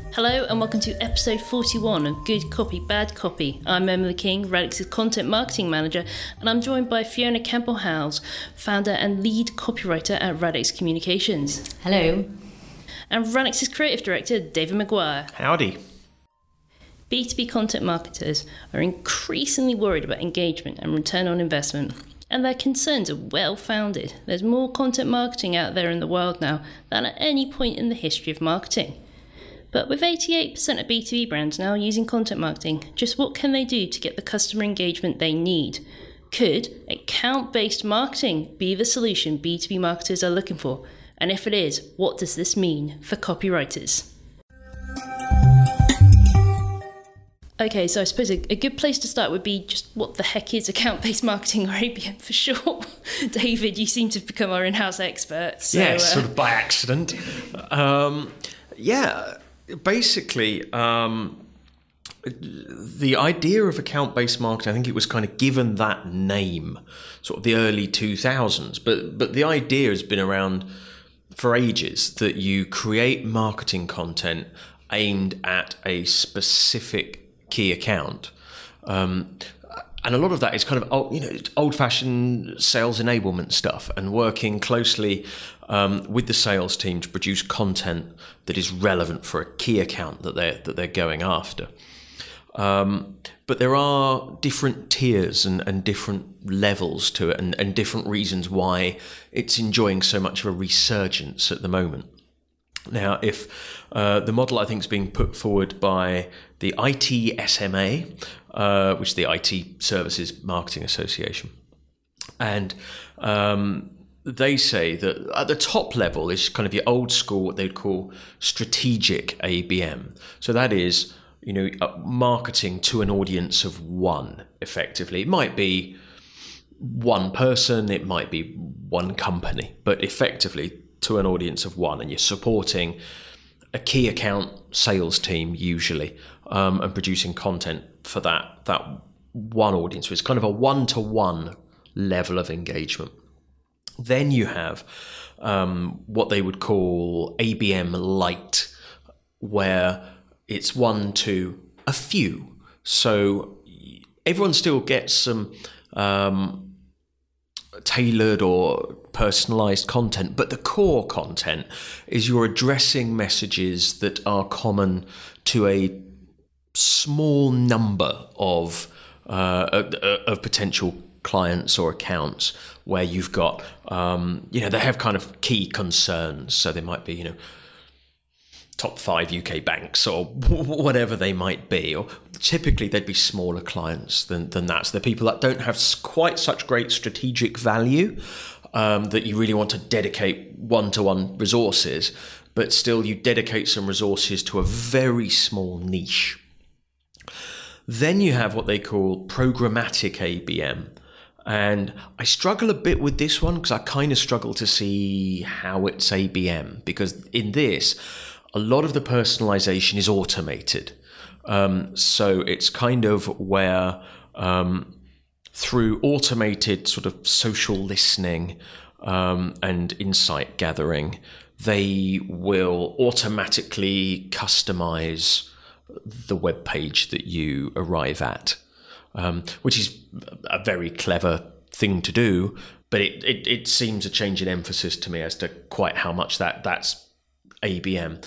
Hello and welcome to episode 41 of Good Copy, Bad Copy. I'm Emily King, Radix's Content Marketing Manager, and I'm joined by Fiona Campbell-Howes, founder and lead copywriter at Radix Communications. Hello. And Radix's Creative Director, David Maguire. Howdy. B2B content marketers are increasingly worried about engagement and return on investment, and their concerns are well-founded. There's more content marketing out there in the world now than at any point in the history of marketing. But with 88% of B2B brands now using content marketing, just what can they do to get the customer engagement they need? Could account-based marketing be the solution B2B marketers are looking for? And if it is, what does this mean for copywriters? Okay, so I suppose a good place to start would be just what the heck is account-based marketing, or ABM for short. David, you seem to have become our in-house expert. So, yes, sort of by accident. Basically, the idea of account-based marketing, I think it was kind of given that name, sort of the early 2000s. But the idea has been around for ages, that you create marketing content aimed at a specific key account. And a lot of that is kind of old-fashioned sales enablement stuff, and working closely with the sales team to produce content that is relevant for a key account that they're going after. But there are different tiers and different levels to it, and different reasons why it's enjoying so much of a resurgence at the moment. Now, if the model I think is being put forward by the ITSMA, which is the IT Services Marketing Association, and they say that at the top level is kind of the old school, what they'd call strategic ABM. So that is, marketing to an audience of one, effectively. It might be one person, it might be one company, but effectively to an audience of one, and you're supporting a key account sales team usually, and producing content for that one audience. So it's kind of a one-to-one level of engagement. Then you have what they would call ABM light, where it's one to a few. So everyone still gets some tailored or personalized content, but the core content is you're addressing messages that are common to a small number of potential clients or accounts, where you've got they have kind of key concerns. So they might be top 5 UK banks or whatever they might be, or typically they'd be smaller clients than that. So they're people that don't have quite such great strategic value, that you really want to dedicate one-to-one resources, but still you dedicate some resources to a very small niche. Then you have what they call programmatic ABM. And I struggle a bit with this one because I kind of struggle to see how it's ABM, because in this, a lot of the personalization is automated. So it's kind of where through automated sort of social listening and insight gathering, they will automatically customize the web page that you arrive at, which is a very clever thing to do, but it seems a change in emphasis to me as to quite how much that's ABM.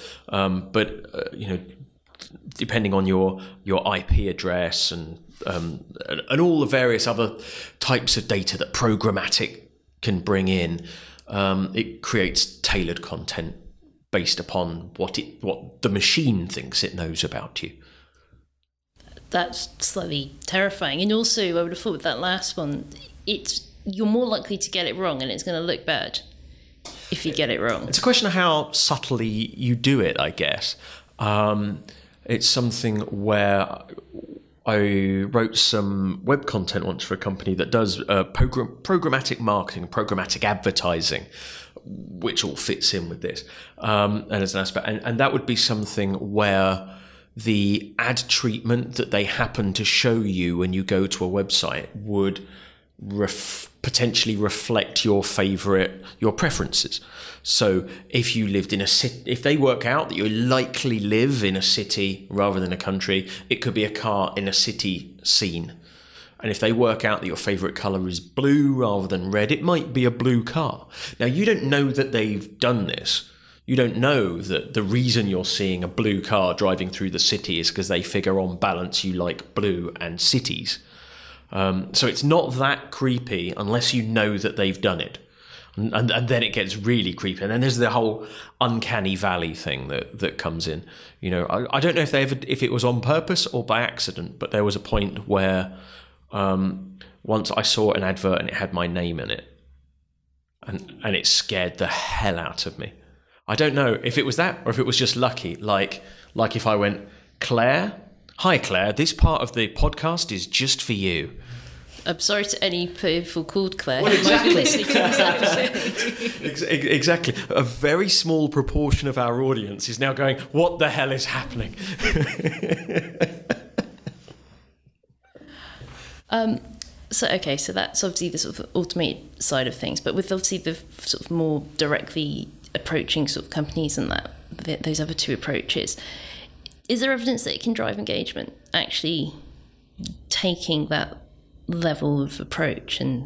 Depending on your IP address and all the various other types of data that programmatic can bring in, it creates tailored content based upon what the machine thinks it knows about you. That's slightly terrifying. And also, I would have thought with that last one, you're more likely to get it wrong, and it's going to look bad if you get it wrong. It's a question of how subtly you do it, I guess. It's something where I wrote some web content once for a company that does programmatic marketing, programmatic advertising, which all fits in with this, and as an aspect. And that would be something where the ad treatment that they happen to show you when you go to a website would potentially reflect your preferences. So if you lived in a city, if they work out that you likely live in a city rather than a country, it could be a car in a city scene. And if they work out that your favorite color is blue rather than red, it might be a blue car. Now, you don't know that they've done this. You don't know that the reason you're seeing a blue car driving through the city is because they figure on balance you like blue and cities. So it's not that creepy unless you know that they've done it. And then it gets really creepy. And then there's the whole uncanny valley thing that comes in. You know, I don't know if if it was on purpose or by accident, but there was a point where once I saw an advert and it had my name in it. And it scared the hell out of me. I don't know if it was that or if it was just lucky. Like if I went, Claire, hi Claire, this part of the podcast is just for you. I'm sorry to any people called Claire. Well, exactly. Exactly. A very small proportion of our audience is now going, what the hell is happening? So that's obviously the sort of automated side of things, but with obviously the sort of more directly approaching sort of companies and those other two approaches, is there evidence that it can drive engagement, actually taking that level of approach? And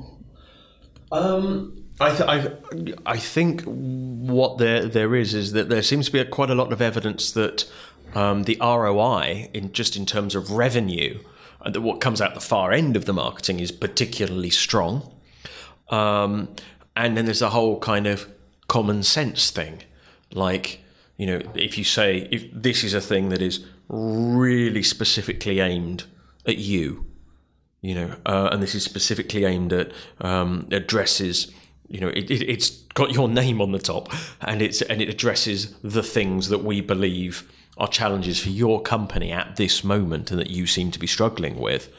I think what there is that there seems to be quite a lot of evidence that the ROI in terms of revenue, and that what comes out the far end of the marketing is particularly strong. And then there's a whole kind of common sense thing, like, you know, if you say, if this is a thing that is really specifically aimed at you, you know, and this is specifically aimed at addresses, you know, it's got your name on the top, and it addresses the things that we believe are challenges for your company at this moment and that you seem to be struggling with.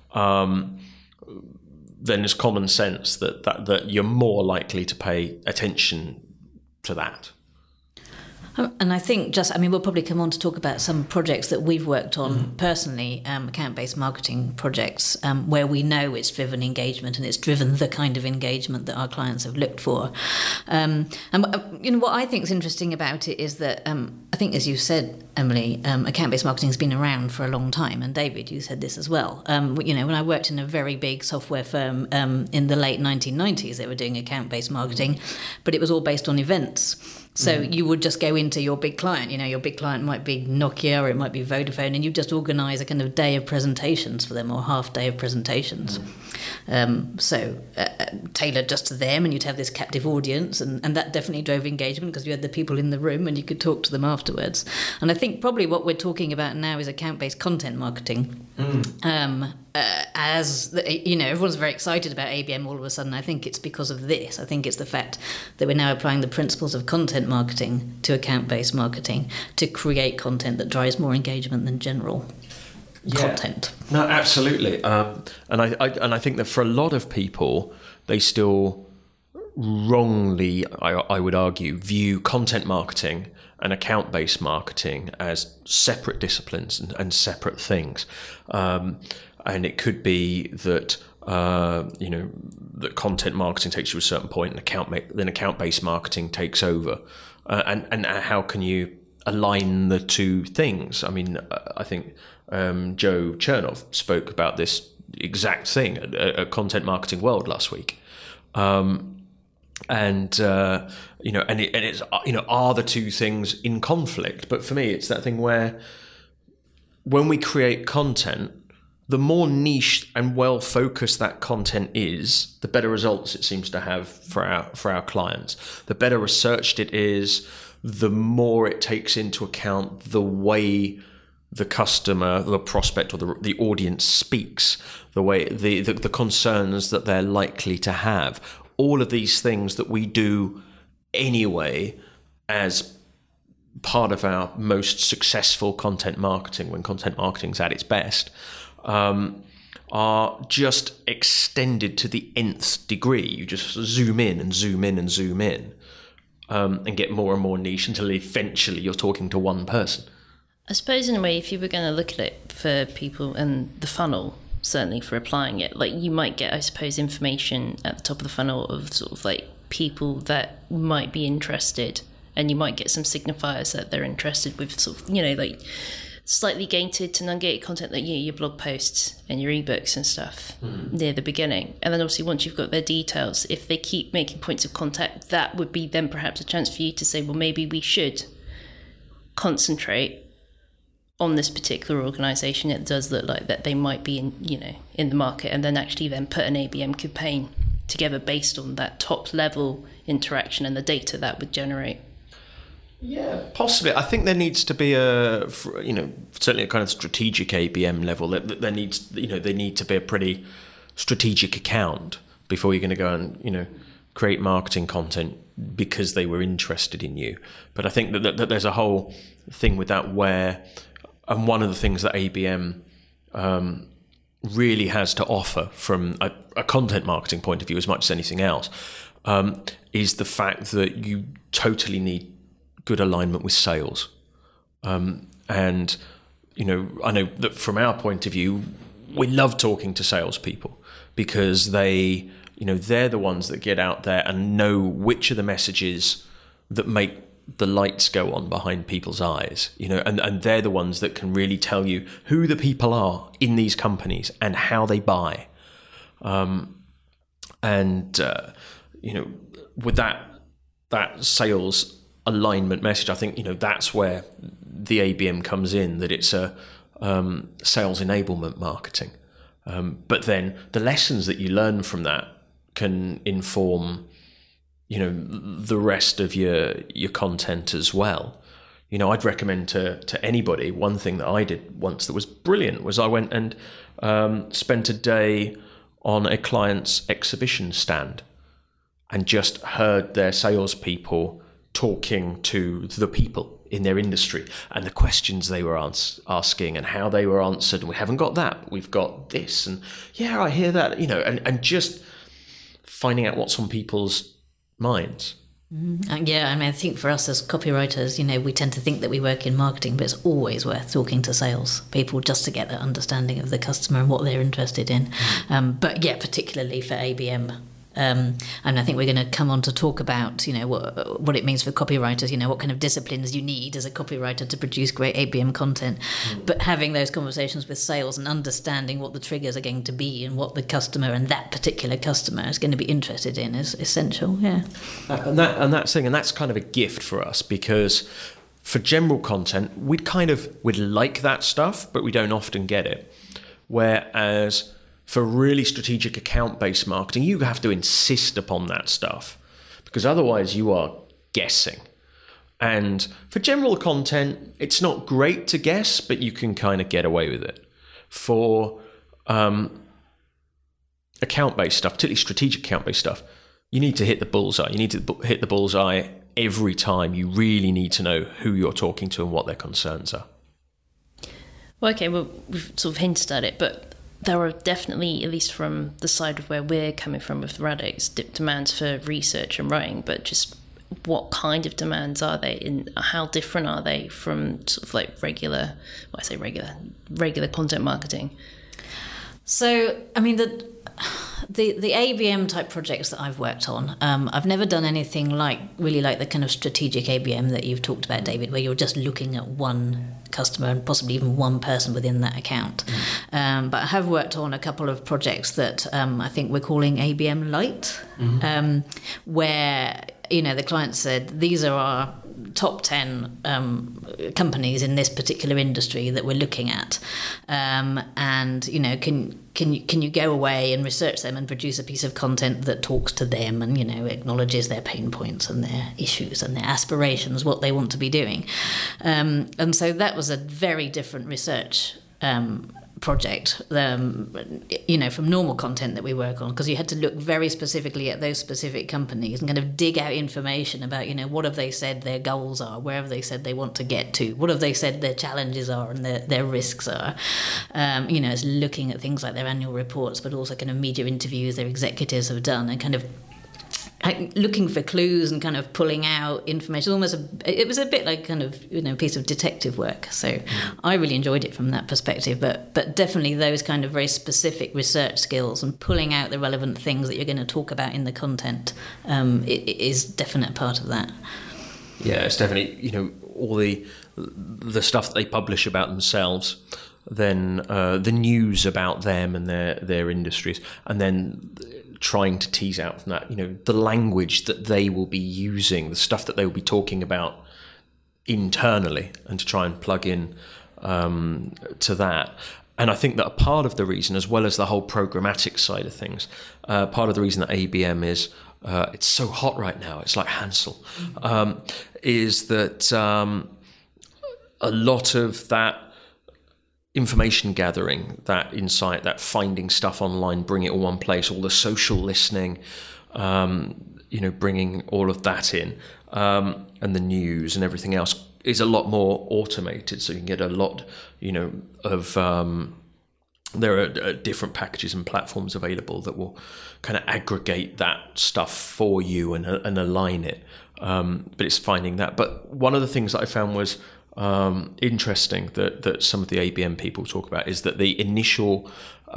Then there's common sense that you're more likely to pay attention to that. And I think we'll probably come on to talk about some projects that we've worked on personally, account-based marketing projects, where we know it's driven engagement and it's driven the kind of engagement that our clients have looked for. And you know, what I think is interesting about it is that I think, as you said, Emily, account-based marketing has been around for a long time. And David, you said this as well. You know, when I worked in a very big software firm in the late 1990s, they were doing account-based marketing, but it was all based on events. So you would just go into your big client, you know, your big client might be Nokia or it might be Vodafone, and you just organise a kind of day of presentations for them or half day of presentations. Tailored just to them, and you'd have this captive audience, and that definitely drove engagement because you had the people in the room and you could talk to them afterwards. And I think probably what we're talking about now is account-based content marketing. As you know, everyone's very excited about ABM all of a sudden. I think it's because of this. I think it's the fact that we're now applying the principles of content marketing to account-based marketing to create content that drives more engagement than general content. No, absolutely. And I think that for a lot of people, they still wrongly, I would argue, view content marketing and account-based marketing as separate disciplines and separate things. And it could be that you know, that content marketing takes you to a certain point, and then account-based marketing takes over. And how can you align the two things? I mean, I think Joe Chernoff spoke about this exact thing at Content Marketing World last week. You know, and it's, you know, are the two things in conflict? But for me, it's that thing where when we create content, the more niche and well focused that content is, the better results it seems to have for our clients. The better researched it is, the more it takes into account the way the customer, the prospect, or the audience speaks, the way the concerns that they're likely to have. All of these things that we do anyway as part of our most successful content marketing, when content marketing's at its best, are just extended to the nth degree. You just zoom in and zoom in and zoom in, and get more and more niche until eventually you're talking to one person. I suppose in a way, if you were going to look at it for people and the funnel certainly for applying it. Like you might get, I suppose, information at the top of the funnel of sort of like people that might be interested, and you might get some signifiers that they're interested with sort of, like slightly gated to non-gated content, like your blog posts and your ebooks and stuff near the beginning. And then obviously once you've got their details, if they keep making points of contact, that would be then perhaps a chance for you to say, well, maybe we should concentrate on this particular organisation. It does look like that they might be in the market, and then actually then put an ABM campaign together based on that top level interaction and the data that would generate. Yeah, possibly. I think there needs to be certainly a kind of strategic ABM level. There needs, they need to be a pretty strategic account before you're going to go and, create marketing content because they were interested in you. But I think that there's a whole thing with that and one of the things that ABM really has to offer from a content marketing point of view, as much as anything else, is the fact that you totally need good alignment with sales. And, I know that from our point of view, we love talking to salespeople because they're the ones that get out there and know which are the messages that make the lights go on behind people's eyes, and they're the ones that can really tell you who the people are in these companies and how they buy. With that sales alignment message, I think that's where the ABM comes in, that it's a sales enablement marketing, but then the lessons that you learn from that can inform the rest of your content as well. I'd recommend to anybody, one thing that I did once that was brilliant was I went and spent a day on a client's exhibition stand and just heard their salespeople talking to the people in their industry and the questions they were asking and how they were answered. We haven't got that, but we've got this. And yeah, I hear that, and just finding out what's on people's minds. Yeah, I think for us as copywriters, we tend to think that we work in marketing, but it's always worth talking to sales people just to get that understanding of the customer and what they're interested in. But yeah, particularly for ABM. And I think we're going to come on to talk about, what it means for copywriters, what kind of disciplines you need as a copywriter to produce great ABM content. But having those conversations with sales and understanding what the triggers are going to be and what the customer and that particular customer is going to be interested in is essential. Yeah. And that's kind of a gift for us, because for general content, we'd like that stuff, but we don't often get it. Whereas for really strategic account-based marketing, you have to insist upon that stuff because otherwise you are guessing. And for general content, it's not great to guess, but you can kind of get away with it. For account-based stuff, particularly strategic account-based stuff, you need to hit the bullseye. You need to hit the bullseye every time. You really need to know who you're talking to and what their concerns are. Well, okay, we've sort of hinted at it, but there are definitely, at least from the side of where we're coming from with Radix, demands for research and writing, but just what kind of demands are they and how different are they from sort of like regular content marketing? So, the ABM type projects that I've worked on, I've never done anything like the kind of strategic ABM that you've talked about, David, where you're just looking at one customer and possibly even one person within that account. But I have worked on a couple of projects that I think we're calling ABM Lite, where the client said, these are our top 10 companies in this particular industry that we're looking at, and can you go away and research them and produce a piece of content that talks to them and acknowledges their pain points and their issues and their aspirations, what they want to be doing, and so that was a very different research project, from normal content that we work on, because you had to look very specifically at those specific companies and kind of dig out information about, what have they said their goals are, where have they said they want to get to, what have they said their challenges are and their risks are. It's looking at things like their annual reports, but also kind of media interviews their executives have done, and kind of looking for clues and kind of pulling out information. It was a bit like kind of a piece of detective work. So I really enjoyed it from that perspective. But definitely those kind of very specific research skills and pulling out the relevant things that you're going to talk about in the content it is definite part of that. Yeah, it's definitely all the stuff that they publish about themselves, then the news about them and their industries, and then trying to tease out from that, the language that they will be using, the stuff that they will be talking about internally, and to try and plug in to that. And I think that a part of the reason, as well as the whole programmatic side of things, part of the reason that ABM is it's so hot right now, it's like Hansel, is that a lot of that information gathering, that insight, that finding stuff online, bring it all one place, all the social listening, bringing all of that in, and the news and everything else is a lot more automated. So you can get a lot, of there are different packages and platforms available that will kind of aggregate that stuff for you and align it. But it's finding that. But one of the things that I found was interesting that some of the ABM people talk about is that the initial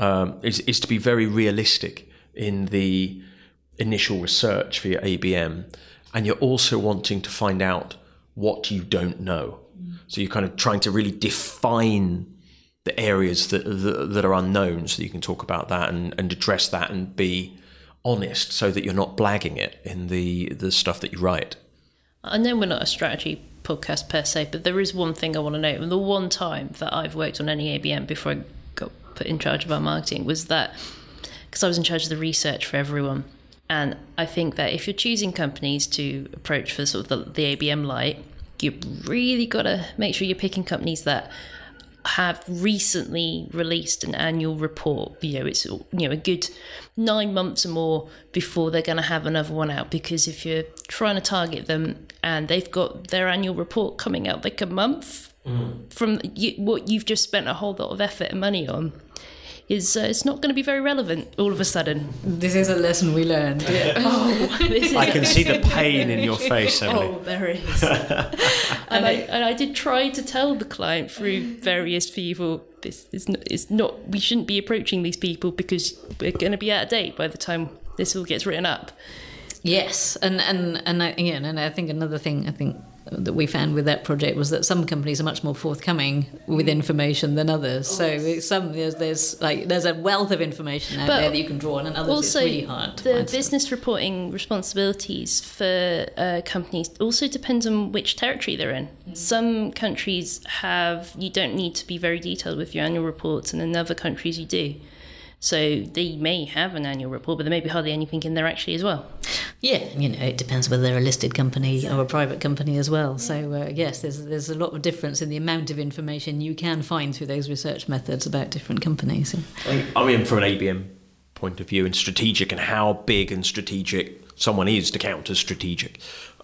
is to be very realistic in the initial research for your ABM, and you're also wanting to find out what you don't know. So you're kind of trying to really define the areas that are unknown, so you can talk about that and address that and be honest, so that you're not blagging it in the stuff that you write. I know we're not a strategy podcast per se, but there is one thing I want to note. And the one time that I've worked on any ABM before I got put in charge of our marketing was that, because I was in charge of the research for everyone. And I think that if you're choosing companies to approach for sort of the ABM light, you've really got to make sure you're picking companies that have recently released an annual report. It's a good 9 months or more before they're going to have another one out, because if you're trying to target them and they've got their annual report coming out like a month from what you've just spent a whole lot of effort and money on, it's not going to be very relevant all of a sudden. This is a lesson we learned. Yeah. I can see the pain in your face, Emily. Oh, there is. And I did try to tell the client through various people, it's not. We shouldn't be approaching these people because we're going to be out of date by the time this all gets written up. Yes, and I think another thing that we found with that project was that some companies are much more forthcoming with information than others. So there's a wealth of information out there that you can draw on, and others also, it's really hard to the find business stuff. reporting responsibilities for companies also depends on which territory they're in. Some countries you don't need to be very detailed with your annual reports, and in other countries you do. So they may have an annual report, but there may be hardly anything in there actually as well. Yeah, it depends whether they're a listed company or a private company as well. So yes, there's a lot of difference in the amount of information you can find through those research methods about different companies. I mean, from an ABM point of view, and strategic, and how big and strategic someone is to count as strategic.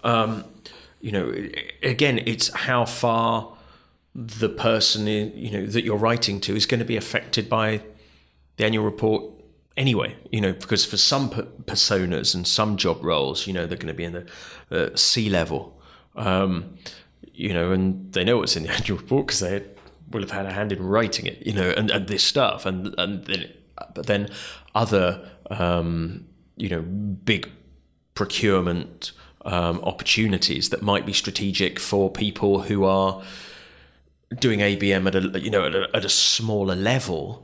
Again, it's how far the person that you're writing to is going to be affected by the annual report anyway, because for some personas and some job roles, they're going to be in the C-level, and they know what's in the annual report because they will have had a hand in writing it, and this stuff, but then other, big procurement opportunities that might be strategic for people who are doing ABM at a smaller level.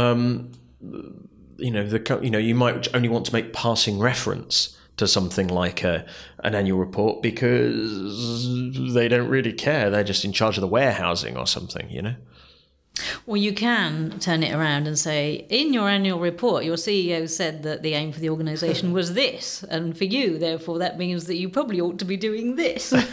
You might only want to make passing reference to something like an annual report because they don't really care. They're just in charge of the warehousing or something, Well, you can turn it around and say, in your annual report, your CEO said that the aim for the organisation was this, and for you, therefore, that means that you probably ought to be doing this. Yeah.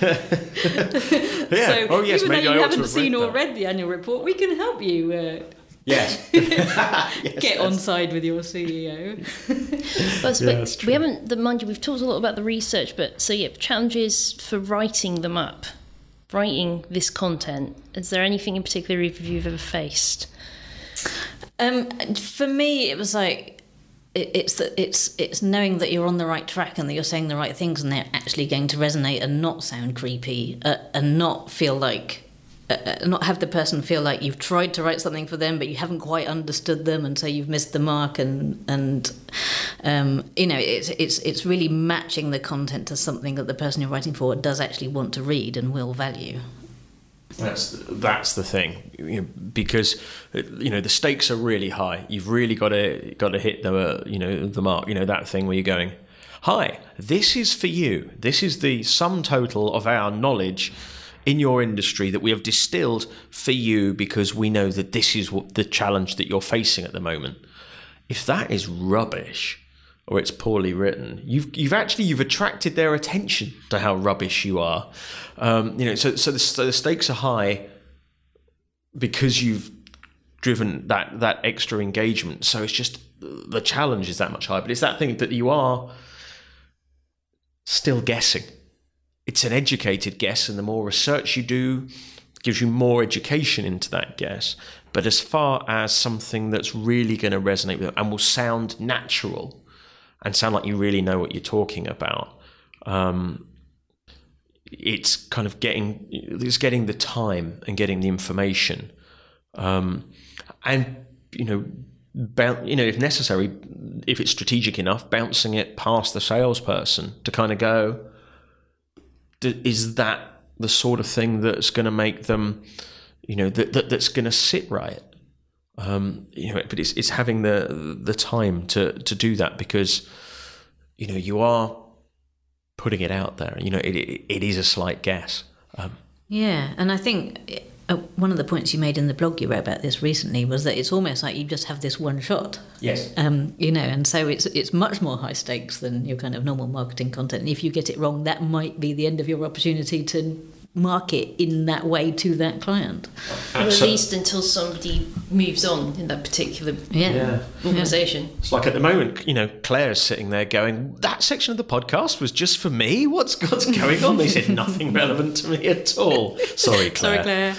So yes, even maybe though you I ought to haven't have seen read or that. read the annual report, we can help you Yes. get on side with your CEO. But we haven't, mind you, we've talked a lot about the research, but challenges for writing them up, writing this content. Is there anything in particular you've ever faced? For me, it was like it's knowing that you're on the right track and that you're saying the right things and they're actually going to resonate and not sound creepy, and not feel like not have the person feel like you've tried to write something for them but you haven't quite understood them and so you've missed the mark, and it's really matching the content to something that the person you're writing for does actually want to read and will value. That's the thing, because the stakes are really high. You've really got to hit the mark. That thing where you're going, hi, this is for you. This is the sum total of our knowledge in your industry that we have distilled for you because we know that this is what the challenge that you're facing at the moment. If that is rubbish or it's poorly written, you've attracted their attention to how rubbish you are. So the stakes are high because you've driven that extra engagement. So it's just the challenge is that much higher. But it's that thing that you are still guessing. It's an educated guess, and the more research you do gives you more education into that guess. But as far as something that's really going to resonate with them and will sound natural and sound like you really know what you're talking about, it's kind of getting the time and getting the information, and if necessary, if it's strategic enough, bouncing it past the salesperson to kind of go, is that the sort of thing that's going to make them, that's going to sit right? But it's having the time to do that, because you are putting it out there. It is a slight guess. And I think one of the points you made in the blog you wrote about this recently was that it's almost like you just have this one shot. Yes. And so it's much more high stakes than your kind of normal marketing content. And if you get it wrong, that might be the end of your opportunity to market in that way to that client. Or at least until somebody moves on in that particular organisation. It's like at the moment, Claire's sitting there going, that section of the podcast was just for me? What's going on? They said nothing relevant to me at all. Sorry, Claire.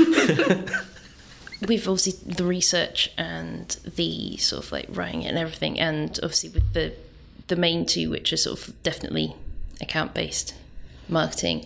We've obviously the research and the sort of like writing it and everything, and obviously with the main two, which are sort of definitely account-based marketing.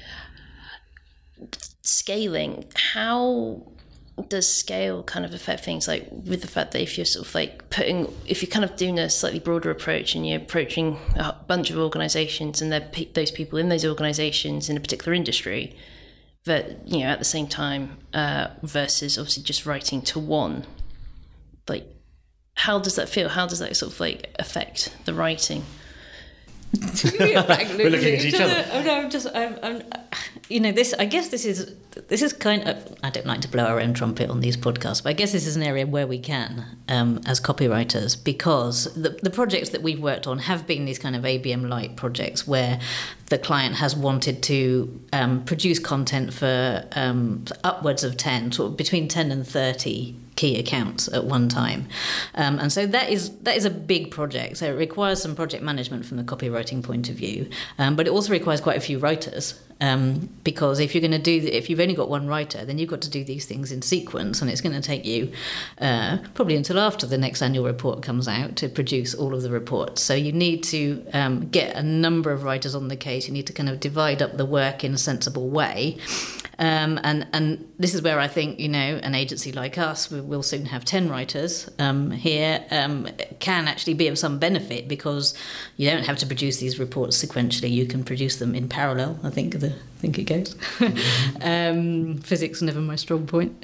Scaling, how does scale kind of affect things, like with the fact that if you're sort of like if you're kind of doing a slightly broader approach and you're approaching a bunch of organizations and those people in those organizations in a particular industry, that at the same time versus obviously just writing to one, like how does that feel? How does that sort of like affect the writing? We're looking at each other. Oh no, I guess this is kind of, I don't like to blow our own trumpet on these podcasts, but I guess this is an area where we can, as copywriters, because the projects that we've worked on have been these kind of ABM light projects where the client has wanted to produce content for upwards of 10, sort of between 10 and 30 key accounts at one time, and so that is a big project. So it requires some project management from the copywriting point of view, but it also requires quite a few writers, because if you've only got one writer, then you've got to do these things in sequence, and it's going to take you probably until after the next annual report comes out to produce all of the reports. So you need to get a number of writers on the case. You need to kind of divide up the work in a sensible way. And this is where I think, an agency like us, we'll soon have 10 writers here, can actually be of some benefit, because you don't have to produce these reports sequentially. You can produce them in parallel, I think it goes. Physics never my strong point.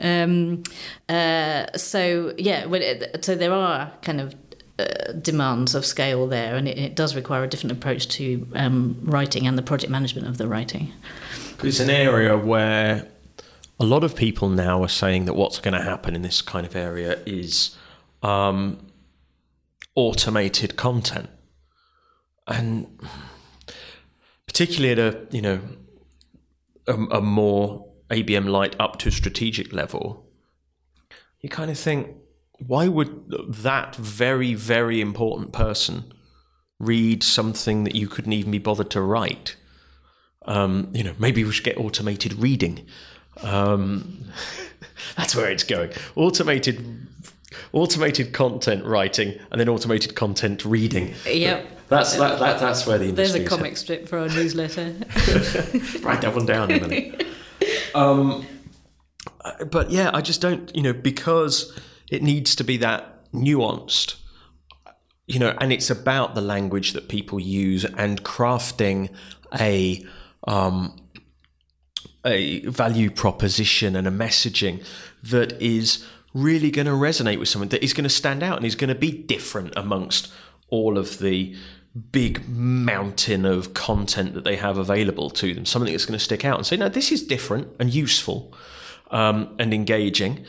So there are kind of demands of scale there, and it does require a different approach to writing and the project management of the writing. It's an area where a lot of people now are saying that what's going to happen in this kind of area is automated content, and particularly at a more ABM light up to strategic level, you kind of think, why would that very, very important person read something that you couldn't even be bothered to write? Maybe we should get automated reading. That's where it's going. Automated automated content writing and then automated content reading. Yep. That's where the industry There's a is comic strip for our newsletter. Write that one down, Emily. But yeah, I just don't, because it needs to be that nuanced, and it's about the language that people use and crafting a value proposition and a messaging that is really going to resonate with someone, that is going to stand out and is going to be different amongst all of the big mountain of content that they have available to them. Something that's going to stick out and say, no, this is different and useful and engaging.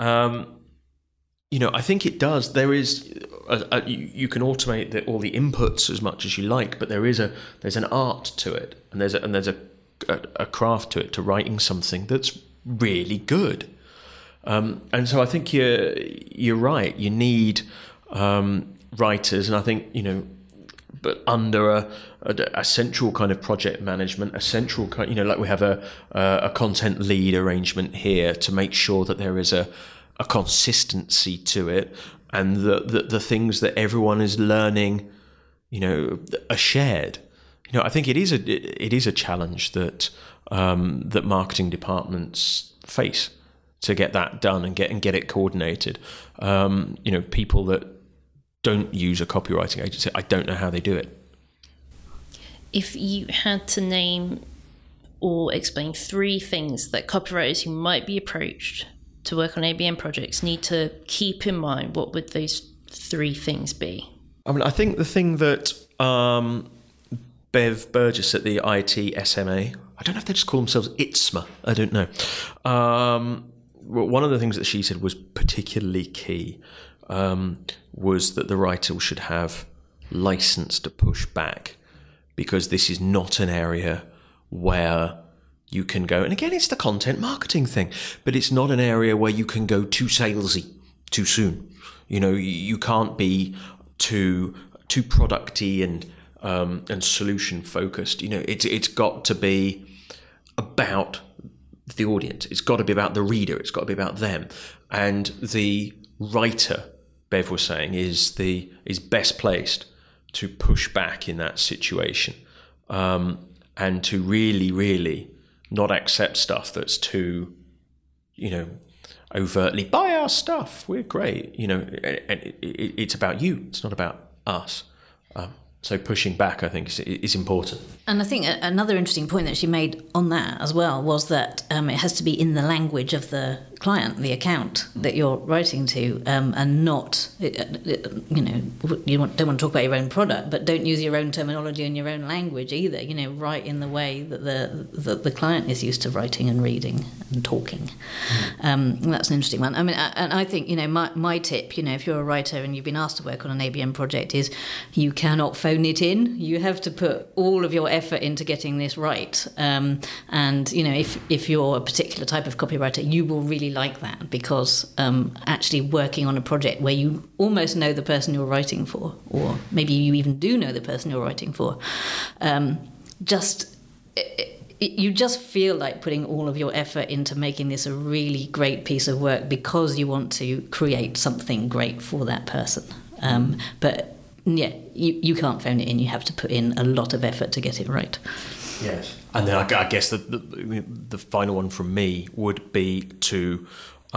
I think it does. There is you can automate all the inputs as much as you like, but there's an art to it, and there's a craft to it, to writing something that's really good. And so I think you're right. You need writers, and I think but under a central kind of project management, a central kind, like we have a content lead arrangement here to make sure that there is a consistency to it, and the things that everyone is learning, are shared. I think it is a challenge that that marketing departments face to get that done and get it coordinated. People that don't use a copywriting agency, I don't know how they do it. If you had to name or explain 3 things that copywriters who might be approached to work on ABM projects need to keep in mind, what would those 3 things be? I think the thing that Bev Burgess at the IT SMA, I don't know if they just call themselves ITSMA, I don't know. One of the things that she said was particularly key was that the writer should have license to push back, because this is not an area where you can go, and again, it's the content marketing thing, but it's not an area where you can go too salesy too soon. You can't be too producty and solution focused. It's got to be about the audience. It's got to be about the reader. It's got to be about them. And the writer, Bev was saying, is best placed to push back in that situation, and to really, really not accept stuff that's too, overtly, buy our stuff, we're great. It's about you. It's not about us. So pushing back, I think, is important. And I think another interesting point that she made on that as well was that it has to be in the language of the client, the account that you're writing to, and not, don't want to talk about your own product, but don't use your own terminology and your own language either. Write in the way that the client is used to writing and reading and talking. That's an interesting one. And I think, my tip, if you're a writer and you've been asked to work on an ABM project, is you cannot phone it in. You have to put all of your effort into getting this right. And if you're a particular type of copywriter, you will really like that, because actually working on a project where you almost know the person you're writing for, or maybe you even do know the person you're writing for, you just feel like putting all of your effort into making this a really great piece of work because you want to create something great for that person. But yeah, you can't phone it in. You have to put in a lot of effort to get it right. Yes. And then I guess the final one from me would be to,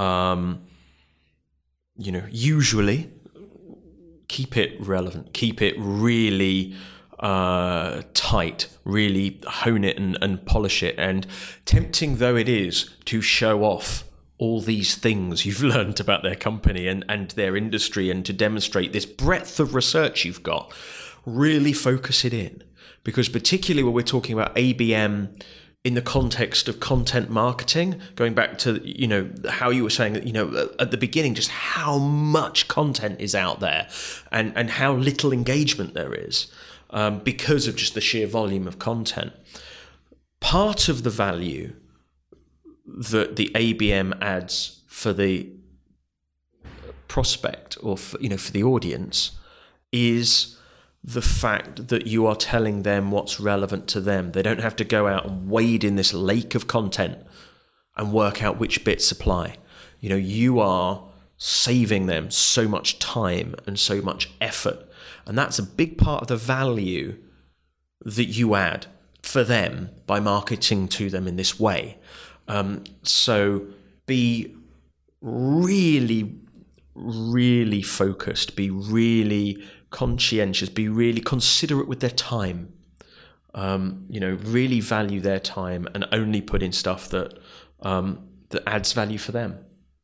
usually keep it relevant, keep it really tight, really hone it and polish it. And tempting though it is to show off all these things you've learned about their company and their industry, and to demonstrate this breadth of research you've got, really focus it in. Because particularly when we're talking about ABM in the context of content marketing, going back to, how you were saying that, at the beginning, just how much content is out there and how little engagement there is because of just the sheer volume of content. Part of the value that the ABM adds for the prospect or for the audience is the fact that you are telling them what's relevant to them. They don't have to go out and wade in this lake of content and work out which bits apply. You are saving them so much time and so much effort. And that's a big part of the value that you add for them by marketing to them in this way. So be really, really focused, be really conscientious, be really considerate with their time. Really value their time and only put in stuff that adds value for them.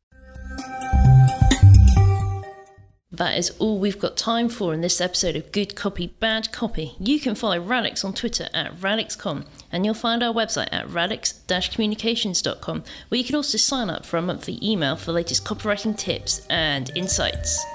That is all we've got time for in this episode of Good Copy, Bad Copy. You can follow Radix on Twitter at RadixCom, and you'll find our website at radix-communications.com, where you can also sign up for a monthly email for the latest copywriting tips and insights.